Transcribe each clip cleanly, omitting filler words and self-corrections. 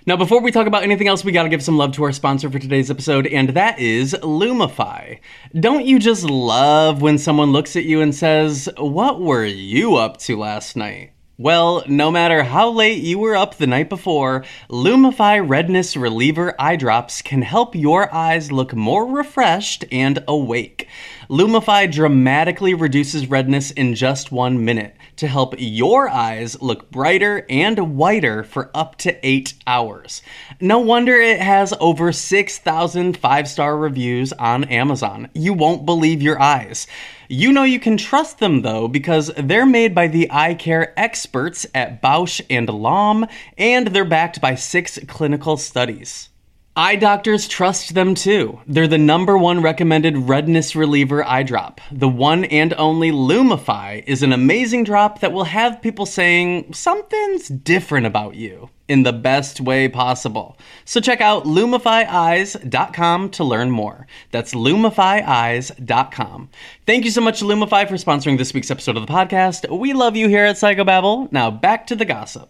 Now, before we talk about anything else, we gotta give some love to our sponsor for today's episode, and that is Lumify. Don't you just love when someone looks at you and says, "What were you up to last night?" Well, no matter how late you were up the night before, Lumify Redness Reliever Eye Drops can help your eyes look more refreshed and awake. Lumify dramatically reduces redness in just 1 minute to help your eyes look brighter and whiter for up to 8 hours. No wonder it has over 6,000 5-star reviews on Amazon. You won't believe your eyes. You know you can trust them though because they're made by the eye care experts at Bausch & Lomb and they're backed by 6 clinical studies. Eye doctors trust them too. They're the #1 recommended redness reliever eye drop. The one and only Lumify is an amazing drop that will have people saying something's different about you in the best way possible. So check out LumifyEyes.com to learn more. That's LumifyEyes.com. Thank you so much to Lumify for sponsoring this week's episode of the podcast. We love you here at Psychobabble. Now back to the gossip.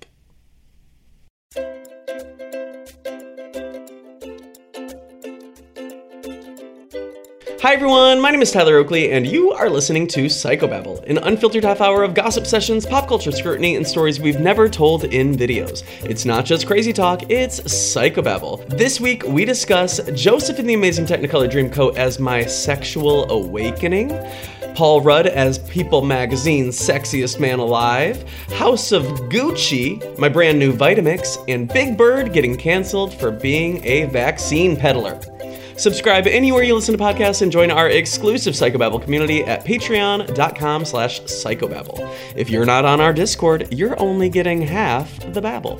Hi everyone, my name is Tyler Oakley, and you are listening to Psychobabble, an unfiltered half hour of gossip sessions, pop culture scrutiny, and stories we've never told in videos. It's not just crazy talk, it's Psychobabble. This week, we discuss Joseph in the Amazing Technicolor Dreamcoat as my sexual awakening, Paul Rudd as People Magazine's sexiest man alive, House of Gucci, my brand new Vitamix, and Big Bird getting canceled for being a vaccine peddler. Subscribe anywhere you listen to podcasts and join our exclusive Psychobabble community at patreon.com/psychobabble. If you're not on our Discord, you're only getting half the babble.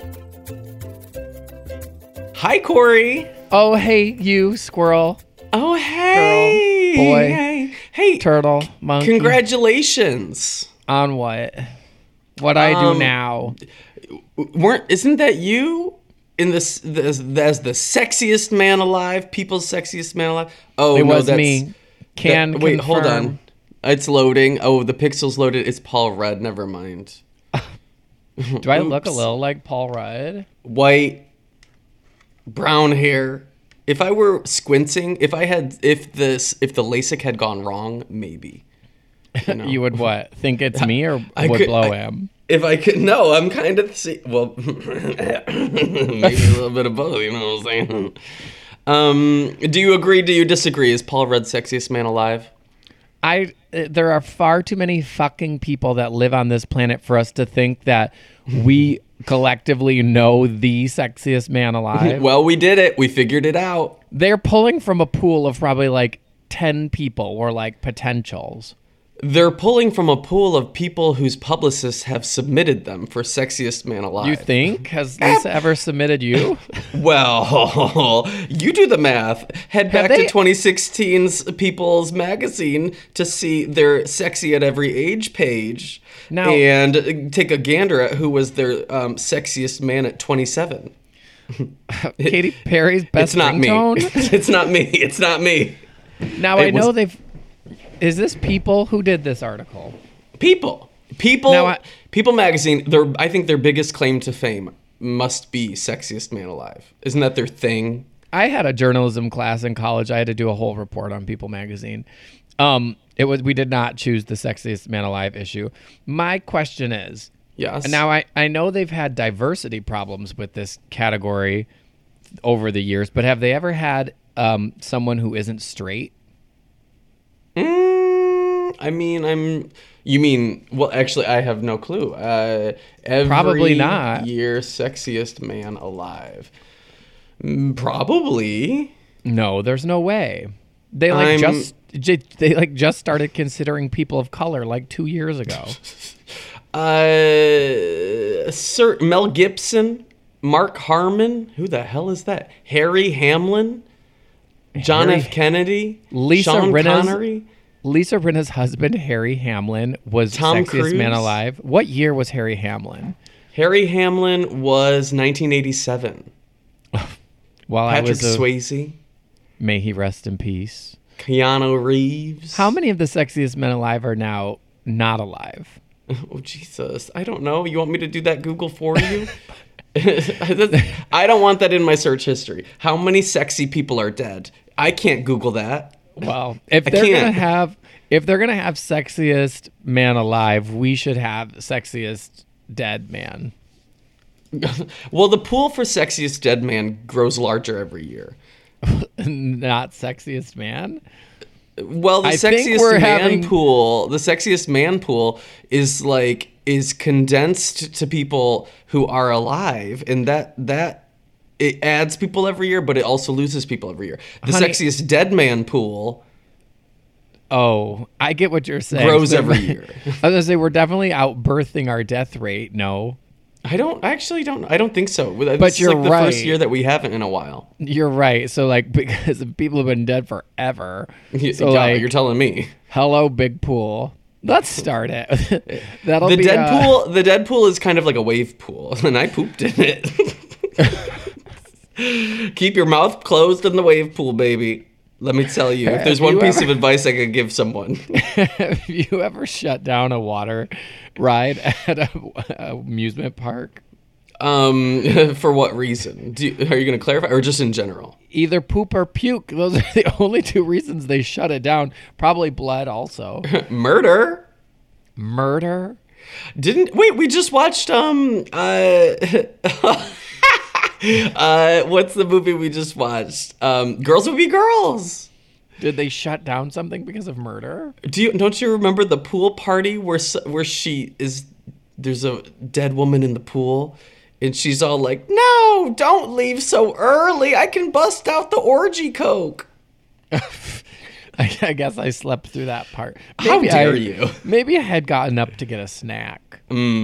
Hi, Corey. Oh, hey, you, squirrel. Oh, hey. Girl, boy, hey. turtle, monkey. Congratulations. On what? What I do now. Isn't that you? In this as the sexiest man alive, people's sexiest man alive. Oh, it no, was that's me. Wait, hold on. It's loading. Oh, the pixel's loaded. It's Paul Rudd. Never mind. Do I look a little like Paul Rudd? White, brown hair. If I were squinting, if the LASIK had gone wrong, maybe. You know? You would what? Think it's me or blow him? If I could, no, I'm kind of, well, maybe a little bit of both, you know what I'm saying? Do you agree, do you disagree? Is Paul Rudd sexiest man alive? There are far too many fucking people that live on this planet for us to think that we collectively know the sexiest man alive. Well, we did it. We figured it out. They're pulling from a pool of probably like 10 people or like potentials. They're pulling from a pool of people whose publicists have submitted them for sexiest man alive. You think? Has Lisa ever submitted you? Well, you do the math. Head back to 2016's People's Magazine to see their sexy at every age page now, and take a gander at who was their sexiest man at 27. Katy Perry's best ringtone? It's not me. It's not me. Now, I know they've... Is this People? Who did this article? People Magazine, I think their biggest claim to fame must be sexiest man alive. Isn't that their thing? I had a journalism class in college. I had to do a whole report on People Magazine. We did not choose the sexiest man alive issue. My question is, yes. Now I know they've had diversity problems with this category over the years, but have they ever had someone who isn't straight? Well, actually, I have no clue. Probably not. Year sexiest man alive. Probably. No, there's no way. They just started considering people of color like 2 years ago. Sir Mel Gibson, Mark Harmon, who the hell is that? Harry Hamlin, John F. Kennedy, Sean Connery. Lisa Rinna's husband, Harry Hamlin, was Tom sexiest Cruise? man alive. What year was Harry Hamlin? Harry Hamlin was 1987. Patrick Swayze. May he rest in peace. Keanu Reeves. How many of the sexiest men alive are now not alive? Oh, Jesus. I don't know. You want me to do that Google for you? I don't want that in my search history. How many sexy people are dead? I can't Google that. Well, if they're gonna have sexiest man alive, we should have sexiest dead man. Well, the pool for sexiest dead man grows larger every year. Not sexiest man. Well, the sexiest man pool is condensed to people who are alive, and that it adds people every year, but it also loses people every year. The sexiest dead man pool. Oh, I get what you're saying. Grows every year. I was gonna say we're definitely outbirthing our death rate. No. I don't think so. But this you're is like the right. first year that we haven't in a while. You're right. So like, because people have been dead forever. So Yeah, you're telling me. Hello, big pool. Let's start it. That'll The be dead pool. The dead pool is kind of like a wave pool, and I pooped in it. Keep your mouth closed in the wave pool, baby. Let me tell you, if there's one piece of advice I could give someone. Have you ever shut down a water ride at a amusement park? For what reason? Are you going to clarify, or just in general? Either poop or puke. Those are the only two reasons they shut it down. Probably blood also. Murder? We just watched what's the movie we just watched? Girls Will Be Girls. Did they shut down something because of murder? Don't you remember the pool party where there's a dead woman in the pool, and she's all like, "No, don't leave so early. I can bust out the orgy coke." I guess I slept through that part. How dare you? Maybe I had gotten up to get a snack.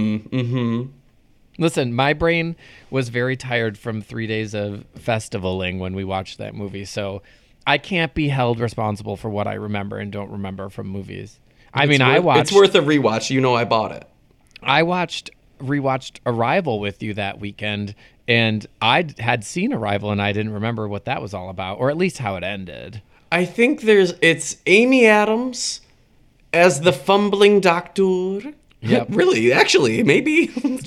Listen, my brain was very tired from 3 days of festivaling when we watched that movie, so I can't be held responsible for what I remember and don't remember from movies. It's worth a rewatch. You know I bought it. I rewatched Arrival with you that weekend, and I had seen Arrival, and I didn't remember what that was all about, or at least how it ended. I think it's Amy Adams as the fumbling doctor. Yep. Really, actually, maybe.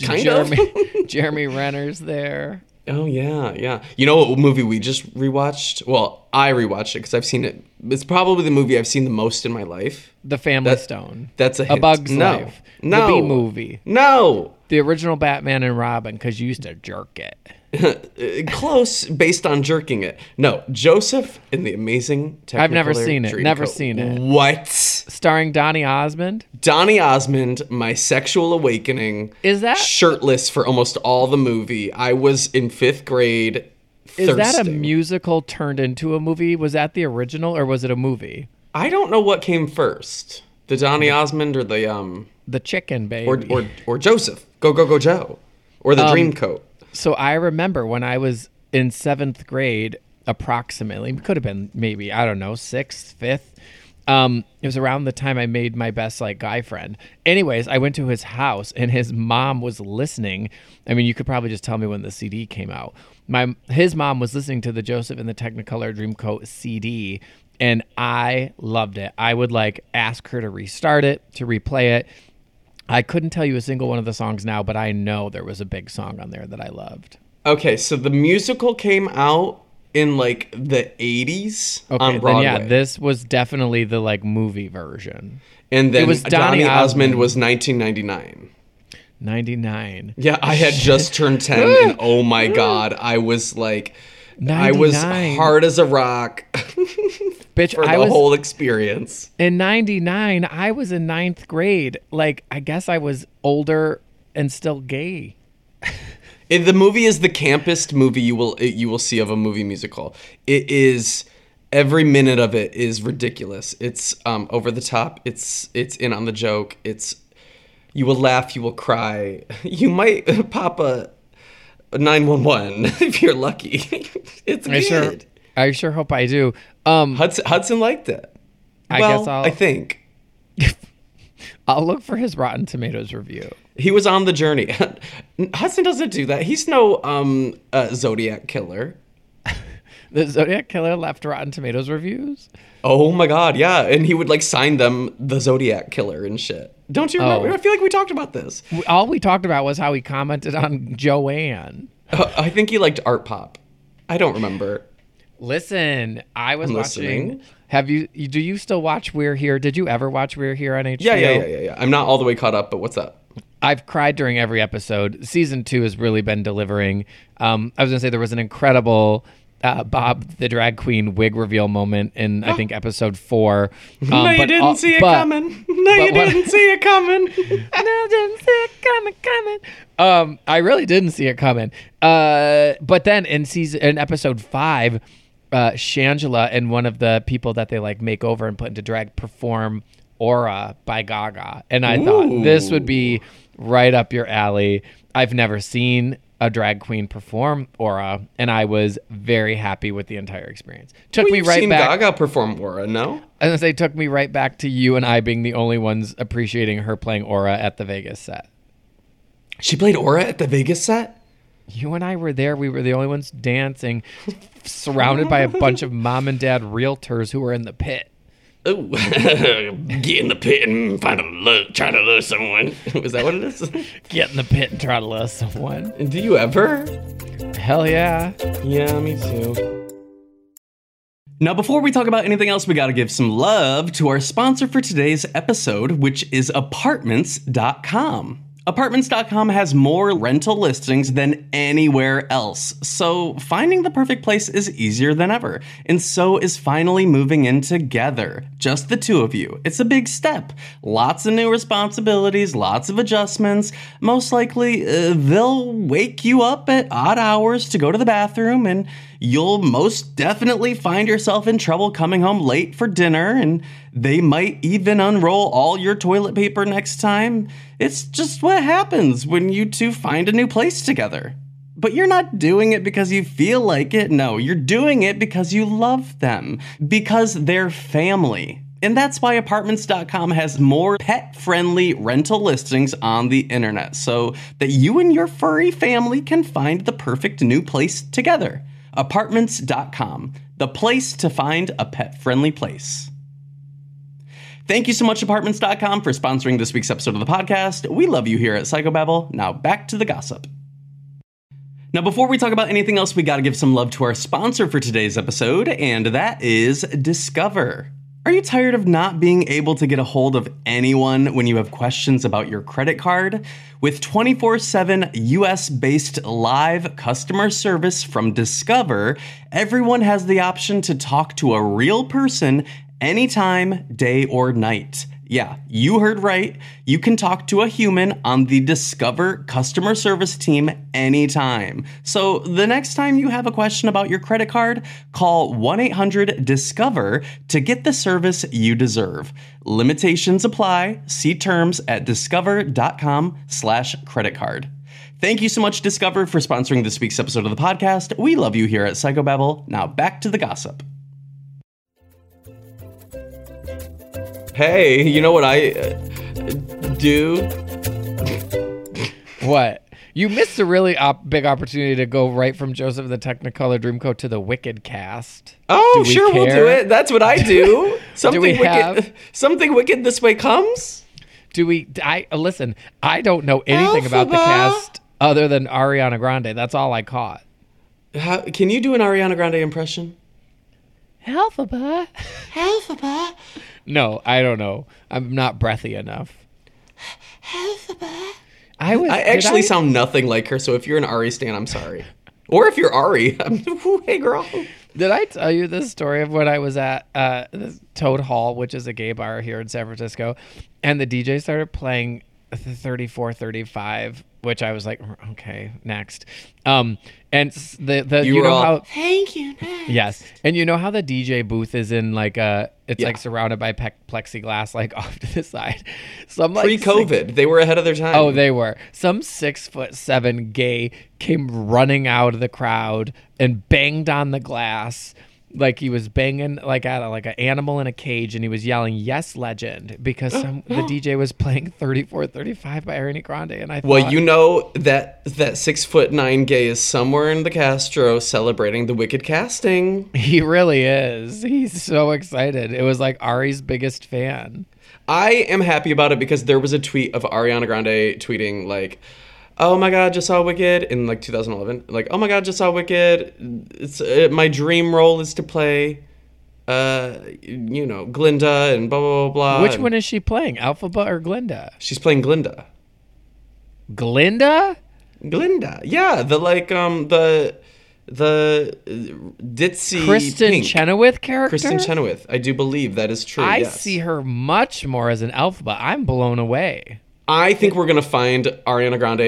Jeremy Renner's there. Oh, yeah. You know what movie we just rewatched? Well, I rewatched it because I've seen it. It's probably the movie I've seen the most in my life. The Family Stone. That's a hint. Bug's Life. No. The B-movie. No. The original Batman and Robin, because you used to jerk it. Close, based on jerking it. No, Joseph in the Amazing Technicolor I've never seen it. Dreamcoat. Seen it. What? Starring Donny Osmond? Donny Osmond, my sexual awakening. Is that shirtless for almost all the movie? I was in 5th grade. Is that a musical turned into a movie? Was that the original, or was it a movie? I don't know what came first. The Donny Osmond or the chicken baby. Or Joseph. Go Joe. Or the Dreamcoat. So I remember when I was in 7th grade, approximately, it could have been maybe, I don't know, 6th, 5th. It was around the time I made my best guy friend. Anyways, I went to his house and his mom was listening. I mean, you could probably just tell me when the CD came out. His mom was listening to the Joseph and the Technicolor Dreamcoat CD, and I loved it. I would ask her to restart it, to replay it. I couldn't tell you a single one of the songs now, but I know there was a big song on there that I loved. Okay, so the musical came out in the 80s on Broadway. Then, yeah, this was definitely the movie version. And then it was Donny Osmond was 1999. 99. Yeah, I had just turned 10 and oh my God, I was 99. I was hard as a rock. Bitch, for the whole experience. In 99, I was in 9th grade. I guess I was older and still gay. The movie is the campest movie you will see of a movie musical. It is, every minute of it is ridiculous. It's over the top. It's in on the joke. You will laugh. You will cry. You might pop a 911 if you're lucky. It's good. I sure hope I do. Hudson liked it. I think. I'll look for his Rotten Tomatoes review. He was on the journey. Hudson doesn't do that. He's no Zodiac killer. The Zodiac Killer left Rotten Tomatoes reviews? Oh my God, yeah. And he would sign them the Zodiac Killer and shit. Don't you remember? I feel like we talked about this. All we talked about was how he commented on Joanne. I think he liked art pop. I don't remember. Listen, I was I'm watching. listening. Do you still watch We're Here? Did you ever watch We're Here on HBO? Yeah. I'm not all the way caught up, but what's up? I've cried during every episode. Season 2 has really been delivering. I was going to say there was an incredible Bob the drag queen wig reveal moment in, I think, episode 4. No, you didn't see it coming. No, you didn't see it coming. No, didn't see it coming. I really didn't see it coming. But then in episode 5, Shangela and one of the people that they like make over and put into drag perform Aura by Gaga. And I thought this would be right up your alley. I've never seen a drag queen perform Aura, and I was very happy with the entire experience. Took me right back. Gaga perform Aura, no? I was gonna say, took me right back to you and I being the only ones appreciating her playing Aura at the Vegas set. She played Aura at the Vegas set? You and I were there. We were the only ones dancing, surrounded by a bunch of mom and dad realtors who were in the pit. Oh, get in the pit and try to love someone. Is that what it is? Get in the pit and try to love someone. Do you ever? Hell yeah. Yeah, me too. Now, before we talk about anything else, we gotta give some love to our sponsor for today's episode, which is Apartments.com. Apartments.com has more rental listings than anywhere else, so finding the perfect place is easier than ever. And so is finally moving in together. Just the two of you. It's a big step. Lots of new responsibilities, lots of adjustments. Most likely, they'll wake you up at odd hours to go to the bathroom, and you'll most definitely find yourself in trouble coming home late for dinner, and they might even unroll all your toilet paper next time. It's just what happens when you two find a new place together. But you're not doing it because you feel like it. No, you're doing it because you love them. Because they're family. And that's why Apartments.com has more pet-friendly rental listings on the internet, so that you and your furry family can find the perfect new place together. Apartments.com, the place to find a pet-friendly place. Thank you so much, Apartments.com, for sponsoring this week's episode of the podcast. We love you here at Psychobabble. Now back to the gossip. Now, before we talk about anything else, we gotta give some love to our sponsor for today's episode, and that is Discover. Are you tired of not being able to get a hold of anyone when you have questions about your credit card? With 24/7 US-based live customer service from Discover, everyone has the option to talk to a real person anytime, day or night. Yeah, you heard right. You can talk to a human on the Discover customer service team anytime. So the next time you have a question about your credit card, call 1-800-DISCOVER to get the service you deserve. Limitations apply. See terms at discover.com/creditcard. Thank you so much, Discover, for sponsoring this week's episode of the podcast. We love you here at Psychobabble. Now back to the gossip. Hey, you know what I do? What? You missed a really big opportunity to go right from Joseph the Technicolor Dreamcoat to the Wicked cast. Oh, sure, we'll do it. That's what I do. Something we wicked. have- Something wicked this way comes. Listen, I don't know anything about the cast other than Ariana Grande. That's all I caught. Can you do an Ariana Grande impression? Alphaba. No, I don't know. I'm not breathy enough. I actually sound nothing like her, so if you're an Ari stan, I'm sorry. Or if you're Ari, hey girl. Did I tell you this story of when I was at the Toad Hall, which is a gay bar here in San Francisco, and the DJ started playing 34-35, which I was like, okay, next. And you know how thank you. Next. Yes, and you know how the DJ booth is in like like surrounded by plexiglass like off to the side. Some like pre-COVID, they were ahead of their time. Oh, they were. Some 6'7" gay came running out of the crowd and banged on the glass. Like he was banging like at an animal in a cage, and he was yelling "Yes, legend," because the DJ was playing 34-35 by Ariana Grande, and I thought, well, you know that 6'9" gay is somewhere in the Castro celebrating the Wicked casting. He really is. He's so excited. It was like Ari's biggest fan. I am happy about it because there was a tweet of Ariana Grande tweeting like, oh my God, just saw Wicked in like 2011. Like, oh my God, just saw Wicked. It's my dream role is to play, Glinda and blah blah blah blah. Which one is she playing, Elphaba or Glinda? She's playing Glinda. Glinda? Glinda, yeah, the ditzy Kristen pink. Chenoweth character? Kristen Chenoweth. I do believe that is true. I yes. see her much more as an Elphaba. I'm blown away. I think we're gonna find Ariana Grande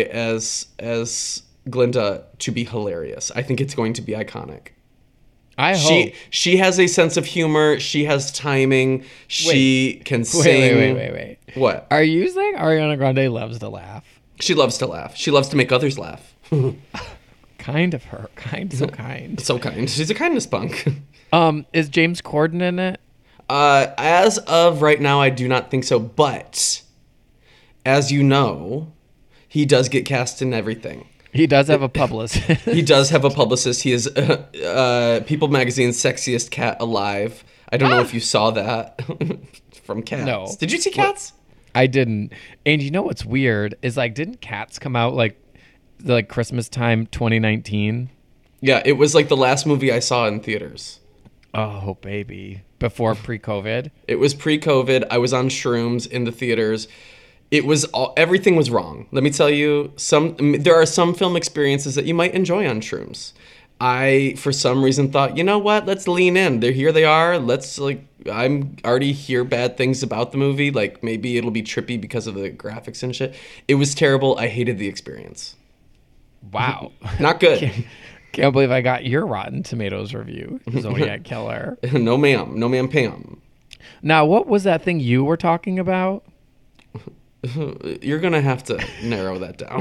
as Glinda to be hilarious. I think it's going to be iconic. I hope. She has a sense of humor. She has timing. She can sing. Wait. What? Are you saying Ariana Grande loves to laugh? She loves to laugh. She loves to make others laugh. Kind of her. So kind. So kind. She's a kindness punk. Is James Corden in it? As of right now, I do not think so. But as you know, he does get cast in everything. He does have a publicist. He does have a publicist. He is People Magazine's sexiest cat alive. I don't know if you saw that from Cats. No. Did you see Cats? I didn't. And you know what's weird is like, didn't Cats come out like Christmas time 2019? Yeah, it was like the last movie I saw in theaters. Oh, baby. Before pre-COVID? It was pre-COVID. I was on shrooms in the theaters. It was everything was wrong. Let me tell you, there are some film experiences that you might enjoy on shrooms. I, for some reason, thought, you know what? Let's lean in. Here they are. I'm already hear bad things about the movie. Like, maybe it'll be trippy because of the graphics and shit. It was terrible. I hated the experience. Wow. Not good. Can't believe I got your Rotten Tomatoes review, Zodiac Killer. No, ma'am. No, ma'am, Pam. Now, what was that thing you were talking about? You're going to have to narrow that down.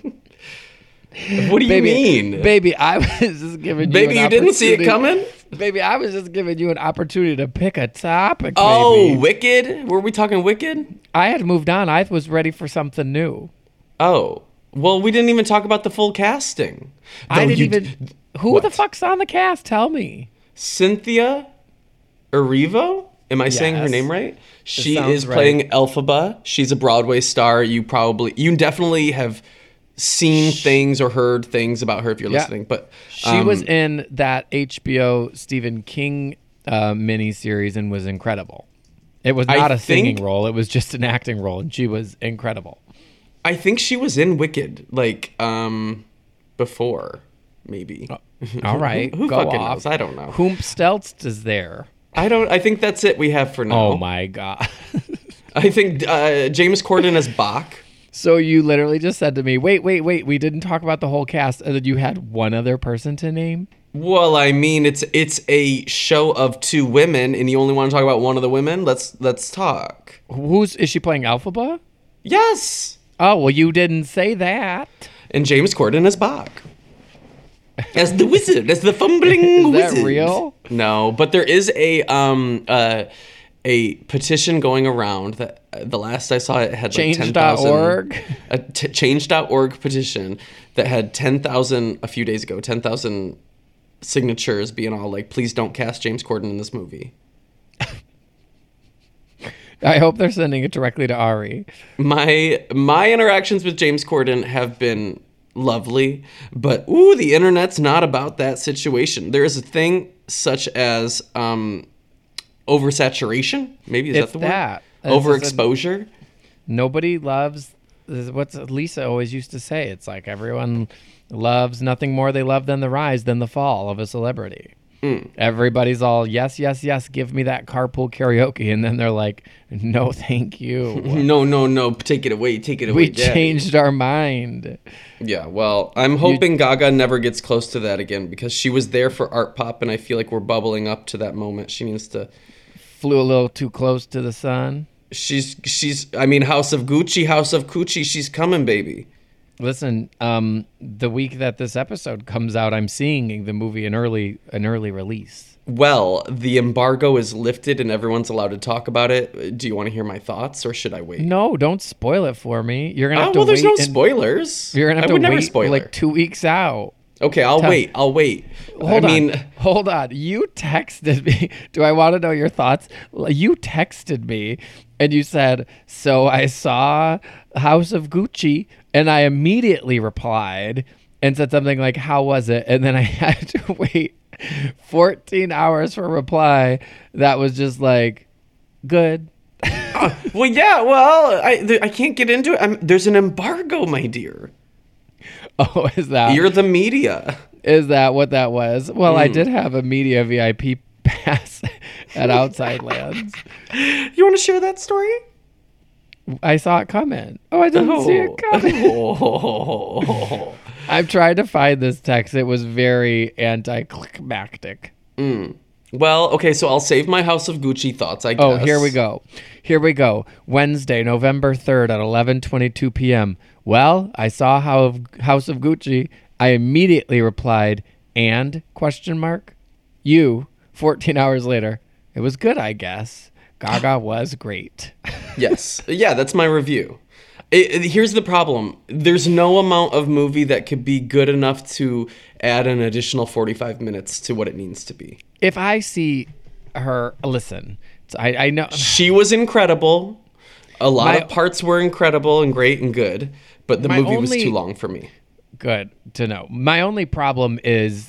What do you mean? Baby, I was just giving you Baby, you didn't see it coming? Baby, I was just giving you an opportunity to pick a topic, Oh, baby. Wicked? Were we talking Wicked? I had moved on. I was ready for something new. Oh. Well, we didn't even talk about the full casting. I didn't even... Who the fuck's on the cast? Tell me. Cynthia Erivo? Am I saying her Yes. name right? She sounds is playing Elphaba. She's a Broadway star. You definitely have seen things or heard things about her if you're listening. But she was in that HBO Stephen King miniseries and was incredible. It was not a singing role. It was just an acting role, and she was incredible. I think she was in Wicked, before, maybe. All right, Who go fucking off. knows? I don't know. Whomstelst is there? I think that's it we have for now. Oh my god. I think James Corden as Bach. So you literally just said to me, wait, we didn't talk about the whole cast, and then you had one other person to name? Well, I mean, it's a show of two women, and you only want to talk about one of the women? Let's talk. Is she playing Elphaba? Yes. Oh, well, you didn't say that. And James Corden as Bach. As the wizard, as the fumbling wizard. Is that real? No, but there is a petition going around that the last I saw it had like 10,000. Change.org? A change.org petition that had 10,000 a few days ago, 10,000 signatures being all like, please don't cast James Corden in this movie. I hope they're sending it directly to Ari. My interactions with James Corden have been lovely, but the internet's not about that situation. There is a thing such as oversaturation. Maybe is that the word? Overexposure. Nobody loves. This is what Lisa always used to say. It's like everyone loves nothing more they love than the rise, than the fall of a celebrity. Everybody's all, yes, give me that carpool karaoke. And then they're like, no, thank you. No, take it away, Daddy. We changed our mind. Yeah, well, I'm hoping Gaga never gets close to that again, because she was there for Art Pop, and I feel like we're bubbling up to that moment. She needs to... Flew a little too close to the sun. I mean, House of Gucci, House of Coochie, she's coming, baby. Listen, the week that this episode comes out, I'm seeing the movie an early release. Well, the embargo is lifted and everyone's allowed to talk about it. Do you want to hear my thoughts, or should I wait? No, don't spoil it for me. You're gonna have to well, there's wait. No spoilers. You're gonna have I to would never wait spoil like it. 2 weeks out. Okay, I'll wait. Hold on. You texted me. Do I want to know your thoughts? You texted me and you said, so I saw House of Gucci, and I immediately replied and said something like, how was it? And then I had to wait 14 hours for a reply that was just like, good. Well, yeah, well, I can't get into it. There's an embargo, my dear. Oh, is that? You're the media. Is that what that was? Well, I did have a media VIP pass at Outside Lands. You want to share that story? I saw it coming. Oh, I didn't see it coming. Oh. I've tried to find this text. It was very anticlimactic. Well, okay, so I'll save my House of Gucci thoughts, I guess. Oh, here we go. Wednesday, November 3rd at 11:22 p.m. Well, I saw House of Gucci. I immediately replied, and, ? You, 14 hours later. It was good, I guess. Gaga was great. Yes. Yeah, that's my review. Here's the problem. There's no amount of movie that could be good enough to add an additional 45 minutes to what it needs to be. If I see her, listen, I know. She was incredible. A lot of parts were incredible and great and good, but the movie was too long for me. Good to know. My only problem is,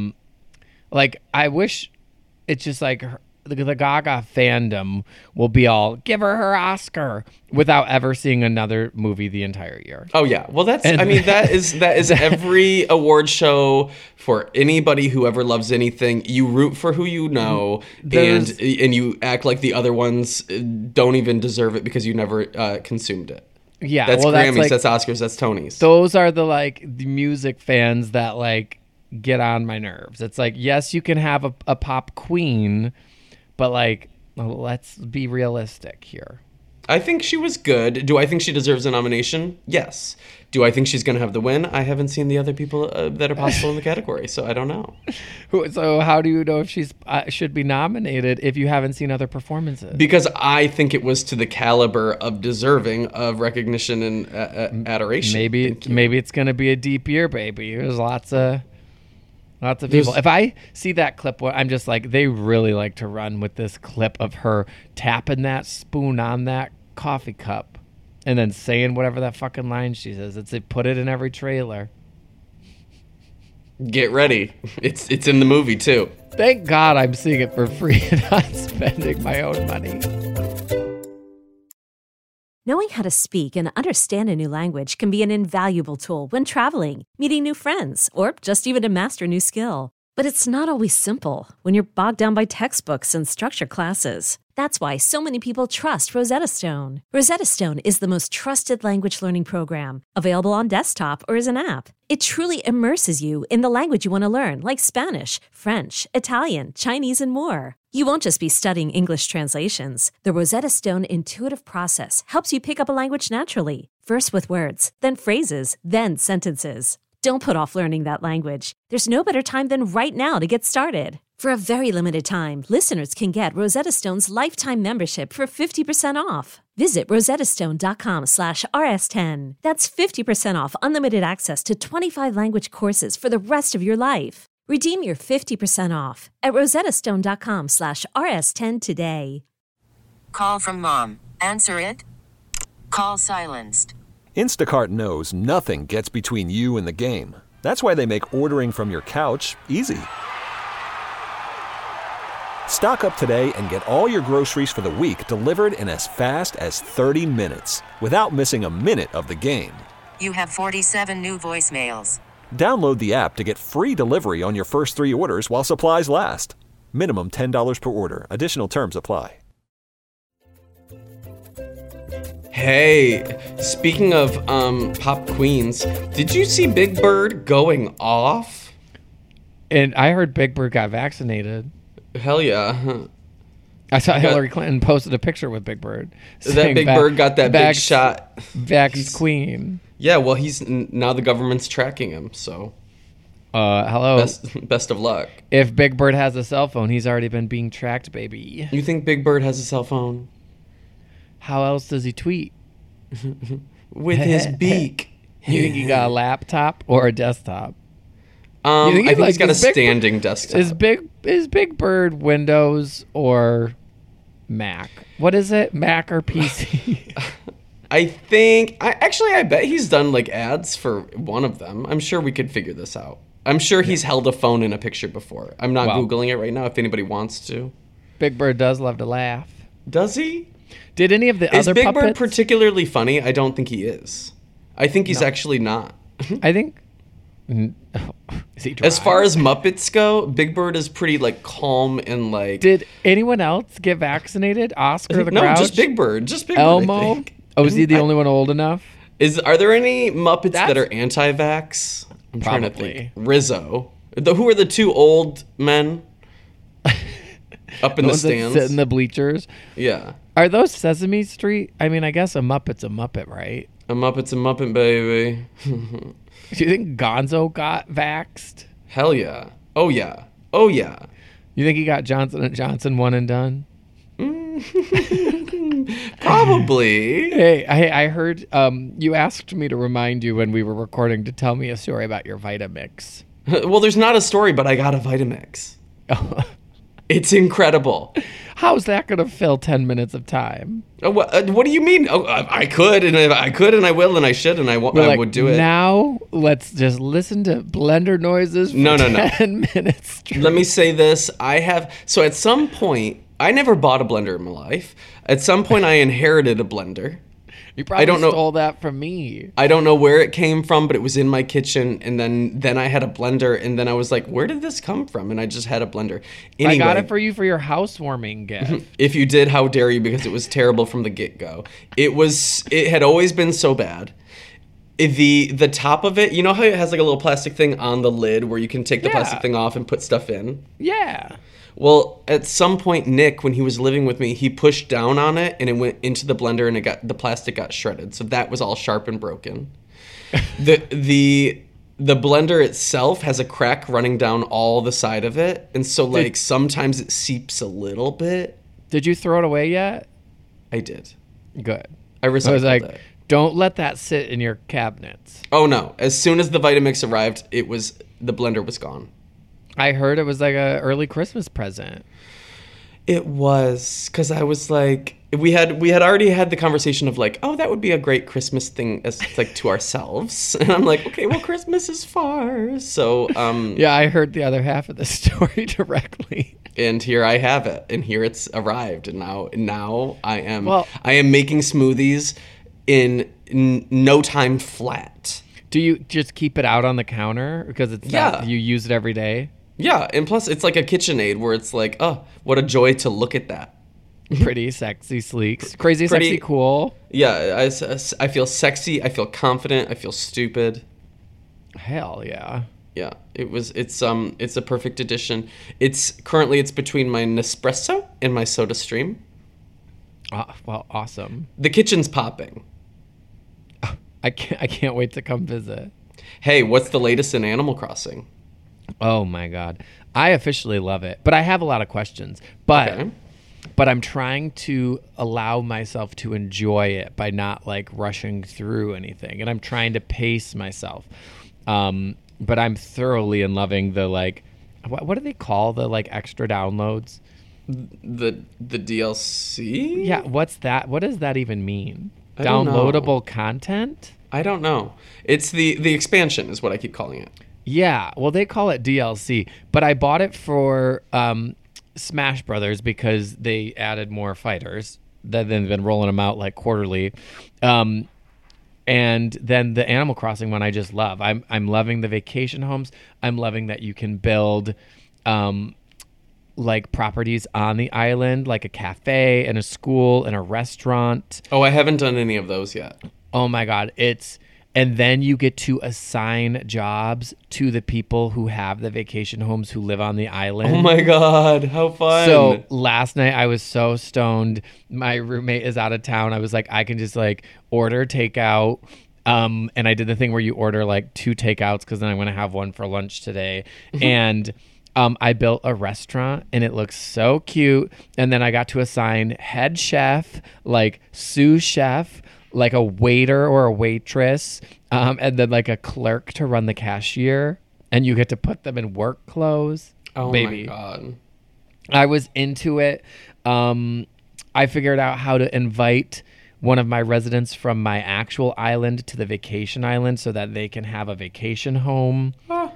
I wish it's just like the Gaga fandom will be all, give her Oscar, without ever seeing another movie the entire year. Oh yeah. Well, that is every award show for anybody who ever loves anything. You root for who you know, and you act like the other ones don't even deserve it because you never consumed it. Yeah. That's Grammys, that's Oscars, that's Tonys. Those are the music fans that get on my nerves. It's like, yes, you can have a pop queen, but let's be realistic here. I think she was good. Do I think she deserves a nomination? Yes. Do I think she's going to have the win? I haven't seen the other people that are possible in the category, so I don't know. So how do you know if she's should be nominated if you haven't seen other performances? Because I think it was to the caliber of deserving of recognition and adoration. Maybe it's going to be a deep year, baby. There's lots of people. If I see that clip, I'm just like, they really like to run with this clip of her tapping that spoon on that coffee cup and then saying whatever that fucking line she says. They put it in every trailer. Get ready. It's in the movie, too. Thank God I'm seeing it for free and not spending my own money. Knowing how to speak and understand a new language can be an invaluable tool when traveling, meeting new friends, or just even to master a new skill. But it's not always simple when you're bogged down by textbooks and structured classes. That's why so many people trust Rosetta Stone. Rosetta Stone is the most trusted language learning program, available on desktop or as an app. It truly immerses you in the language you want to learn, like Spanish, French, Italian, Chinese, and more. You won't just be studying English translations. The Rosetta Stone intuitive process helps you pick up a language naturally, first with words, then phrases, then sentences. Don't put off learning that language. There's no better time than right now to get started. For a very limited time, listeners can get Rosetta Stone's lifetime membership for 50% off. Visit rosettastone.com/rs10. That's 50% off unlimited access to 25 language courses for the rest of your life. Redeem your 50% off at rosettastone.com/rs10 today. Call from mom. Answer it. Call silenced. Instacart knows nothing gets between you and the game. That's why they make ordering from your couch easy. Stock up today and get all your groceries for the week delivered in as fast as 30 minutes without missing a minute of the game. You have 47 new voicemails. Download the app to get free delivery on your first 3 orders while supplies last. Minimum $10 per order. Additional terms apply. Hey, speaking of pop queens, did you see Big Bird going off? And I heard Big Bird got vaccinated. Hell yeah. I saw Hillary Clinton posted a picture with Big Bird. That Big Bird got that big shot. Vax queen. Yeah, well, now the government's tracking him, so. Hello. Best of luck. If Big Bird has a cell phone, he's already been being tracked, baby. You think Big Bird has a cell phone? How else does he tweet? With his beak. You think he got a laptop or a desktop? You think I think he's got a his Big standing desktop. Is Big Bird Windows or Mac? What is it? Mac or PC? I bet he's done like ads for one of them. I'm sure we could figure this out. I'm sure he's held a phone in a picture before. I'm not Googling it right now if anybody wants to. Big Bird does love to laugh. Does he? Did any of the Is other Big puppets? Bird particularly funny? I don't think he is. I think he's actually not. I think. Is he dry? As far as Muppets go, Big Bird is pretty like calm and like. Did anyone else get vaccinated? Oscar the No, Grouch? just Big Bird. Just Big Bird. I Elmo? think. Oh, is he the only one old enough? Are there any Muppets that That's- are anti-vax? I'm trying to Probably. think. Rizzo. Who are the two old men up in the ones that stands? sit in the bleachers. Yeah. Are those Sesame Street? I mean, I guess a Muppet's a Muppet, right? A Muppet's a Muppet, baby. Do you think Gonzo got vaxxed? Hell yeah. Oh yeah. Oh yeah. You think he got Johnson & Johnson one and done? Probably. Hey, I heard you asked me to remind you when we were recording to tell me a story about your Vitamix. Well, there's not a story, but I got a Vitamix. It's incredible. How's that going to fill 10 minutes of time? What do you mean? Oh, I could, and I will, and I should, and I would do it. Now, let's just listen to blender noises for No. 10 minutes straight. Let me say this. So at some point, I never bought a blender in my life. At some point, I inherited a blender. You probably don't know- stole that from me. I don't know where it came from, but it was in my kitchen, and then I had a blender, and then I was like, where did this come from? And I just had a blender. Anyway, I got it for you for your housewarming gift. if you did, how dare you, because it was terrible from the get-go. It had always been so bad. The top of it, you know how it has like a little plastic thing on the lid where you can take the plastic thing off and put stuff in? Yeah. Well, at some point, Nick, when he was living with me, he pushed down on it and it went into the blender and the plastic got shredded. So that was all sharp and broken. The blender itself has a crack running down all the side of it, and so like sometimes it seeps a little bit. Did you throw it away yet? I did. Good. I recycled was like, it. don't let that sit in your cabinets. Oh no! As soon as the Vitamix arrived, the blender was gone. I heard it was like a early Christmas present. It was, because I was like, we had already had the conversation of like, oh, that would be a great Christmas thing as like to ourselves, and I'm like, okay, well, Christmas is far, so Yeah, I heard the other half of the story directly. And here I have it, and here it's arrived, and now I am Well- I am making smoothies in no time flat. Do you just keep it out on the counter because it's Yeah. you use it every day? Yeah, and plus it's like a KitchenAid where it's like, oh, what a joy to look at that. Pretty, sexy, sleek, crazy, Pretty- sexy, cool. Yeah, I feel sexy, I feel confident, I feel stupid. Hell yeah. Yeah, it's a perfect addition. It's between my Nespresso and my SodaStream. Well, awesome. The kitchen's popping. I can't wait to come visit. Hey, what's the latest in Animal Crossing? Oh my god. I officially love it, but I have a lot of questions. But I'm trying to allow myself to enjoy it by not like rushing through anything, and I'm trying to pace myself. But I'm thoroughly in loving the like what do they call the like extra downloads? The DLC? Yeah, what's that? What does that even mean? I don't know. Downloadable content? I don't know. It's the expansion is what I keep calling it. Yeah, well, they call it DLC, but I bought it for Smash Brothers because they added more fighters. They've been rolling them out like quarterly. And then the Animal Crossing one I just love. I'm loving the vacation homes. I'm loving that you can build like properties on the island, like a cafe and a school and a restaurant. Oh, I haven't done any of those yet. Oh my God. And then you get to assign jobs to the people who have the vacation homes who live on the island. Oh my God, how fun. So last night I was so stoned. My roommate is out of town. I was like, I can just like order takeout. And I did the thing where you order like 2 takeouts because then I'm going to have one for lunch today. And I built a restaurant and it looks so cute. And then I got to assign head chef, like sous chef, like a waiter or a waitress, and then like a clerk to run the cashier. and you get to put them in work clothes. Oh Baby. my God. I was into it. I figured out how to invite one of my residents from my actual island to the vacation island so that they can have a vacation home.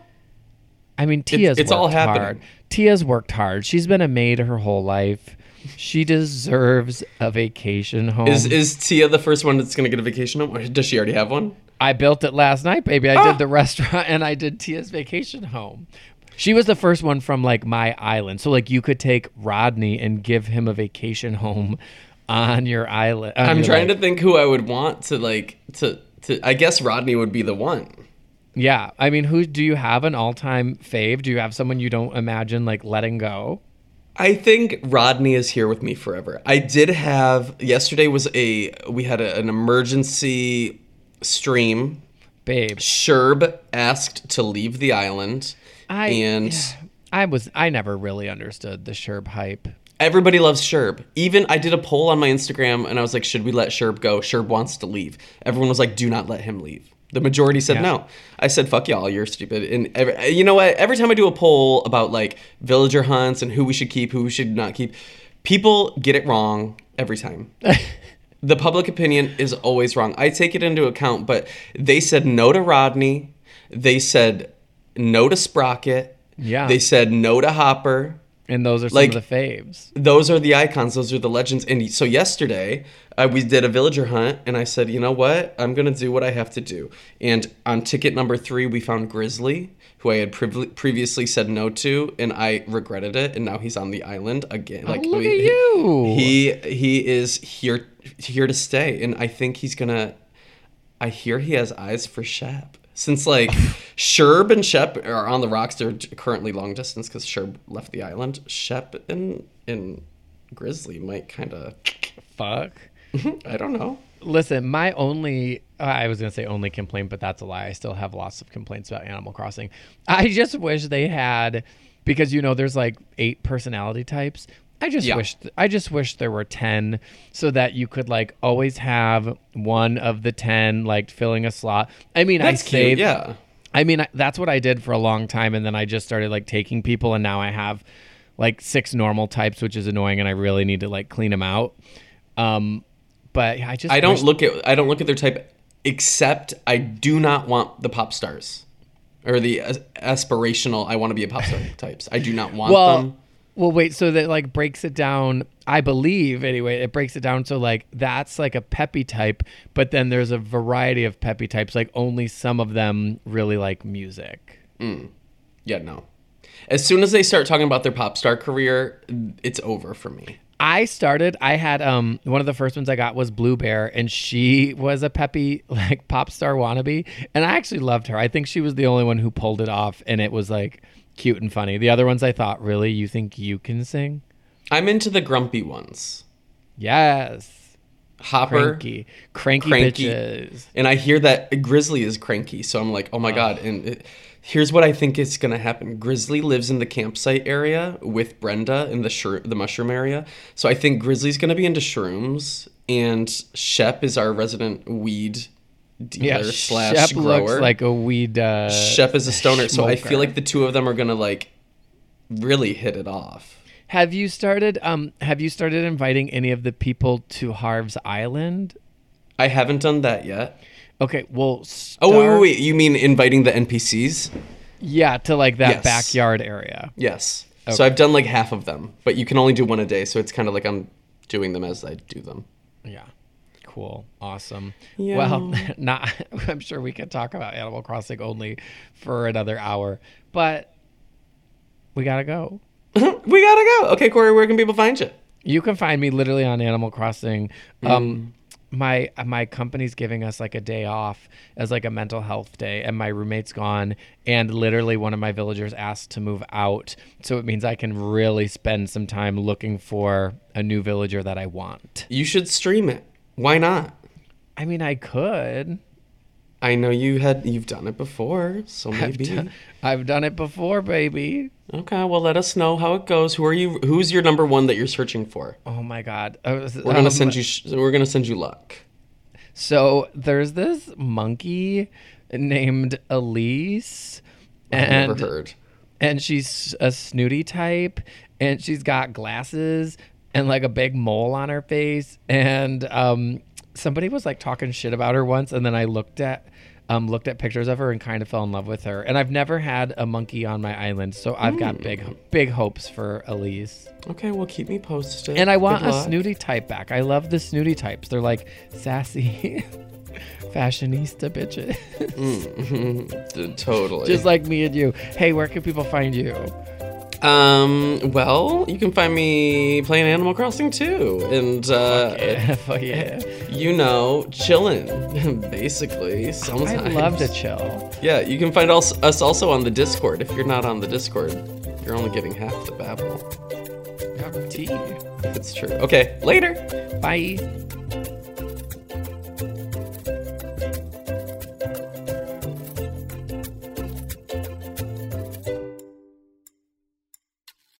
I mean, Tia's it's all worked happening. hard. Tia's worked hard. She's been a maid her whole life. She deserves a vacation home. Is Tia the first one that's going to get a vacation home? Or does she already have one? I built it last night, baby. I did the restaurant and I did Tia's vacation home. She was the first one from like my island. So like you could take Rodney and give him a vacation home on your island. I'm trying to think who I would want to like to I guess Rodney would be the one. Yeah. I mean, who do you have an all-time fave? Do you have someone you don't imagine like letting go? I think Rodney is here with me forever. I did have yesterday we had an emergency stream. Babe. Sherb asked to leave the island, I never really understood the Sherb hype. everybody loves Sherb. Even I did a poll on my Instagram and I was like, should we let Sherb go? Sherb wants to leave. Everyone was like, do not let him leave. The majority said no. I said, fuck y'all, you're stupid. And you know what? Every time I do a poll about like villager hunts and who we should keep, who we should not keep, people get it wrong every time. The public opinion is always wrong. I take it into account, but they said no to Rodney. They said no to Sprocket. Yeah. They said no to Hopper. And those are some Like, of the faves. Those are the icons. Those are the legends. And so yesterday, we did a villager hunt, and I said, you know what? I'm going to do what I have to do. And on ticket number 3, we found Grizzly, who I had previously said no to, and I regretted it. And now he's on the island again. Like, look at you. He is here to stay, and I think he's going to... I hear he has eyes for Shep. Since, like, Sherb and Shep are on the rocks, they're currently long distance because Sherb left the island. Shep and Grizzly might kind of... Fuck. I don't know. Listen, my only... I was going to say only complaint, but that's a lie. I still have lots of complaints about Animal Crossing. I just wish they had... Because, you know, there's, like, 8 personality types. I just wish there were 10 so that you could like always have one of the 10 like filling a slot. I mean, That's cute, yeah. I mean, that's what I did for a long time, and then I just started like taking people, and now I have like 6 normal types, which is annoying, and I really need to like clean them out. But I don't look at their type, except I do not want the pop stars or the aspirational. I want to be a pop star types. I do not want them. Well, wait, so that like breaks it down, I believe, anyway, it breaks it down so like that's like a peppy type, but then there's a variety of peppy types, like only some of them really like music. Yeah, no. As soon as they start talking about their pop star career, it's over for me. I had one of the first ones I got was Blue Bear, and she was a peppy like pop star wannabe, and I actually loved her. I think she was the only one who pulled it off, and it was like cute and funny. The other ones I thought, really? You think you can sing? I'm into the grumpy ones. Yes. Hopper. Cranky bitches. And I hear that Grizzly is cranky, so I'm like, oh my God. And here's what I think is going to happen. Grizzly lives in the campsite area with Brenda in the mushroom area. So I think Grizzly's going to be into shrooms, and Shep is our resident weed dealer slash Shep grower. looks like a weed Shep is a stoner, so I smoker. feel like the two of them are gonna like really hit it off. Have you started inviting any of the people to Harv's Island? I haven't done that yet. Okay, well, wait. You mean inviting the NPCs? Yeah, to like that Yes. backyard area. Yes. Okay. So I've done like half of them, but you can only do one a day, so it's kind of like I'm doing them as I do them. Yeah. Cool. Awesome. Yeah. Well, I'm sure we could talk about Animal Crossing only for another hour, but we got to go. We gotta go. Okay, Corey, where can people find you? You can find me literally on Animal Crossing. My company's giving us like a day off as like a mental health day, and my roommate's gone, and literally one of my villagers asked to move out, so it means I can really spend some time looking for a new villager that I want. You should stream it. Why not? I mean, I could. I know you've done it before, so maybe. I've done it before, baby. Okay, well, let us know how it goes. Who's your number one that you're searching for? Oh my God. We're gonna send you. We're gonna send you luck. So there's this monkey named Elise, And, Never heard. And she's a snooty type, and she's got glasses and like a big mole on her face. And somebody was like talking shit about her once, and then I looked at pictures of her and kind of fell in love with her. And I've never had a monkey on my island, so I've got big hopes for Elise. Okay, well, keep me posted. And I want Good a luck. snooty type back. I love the snooty types. They're like sassy, fashionista bitches. Totally. Just like me and you. Hey, where can people find you? Well, you can find me playing Animal Crossing too, and Fuck yeah. you know, chilling, basically. Sometimes I love to chill. Yeah, you can find us also on the Discord. If you're not on the Discord, you're only getting half the babble. Tea. It's true. Okay, later. Bye.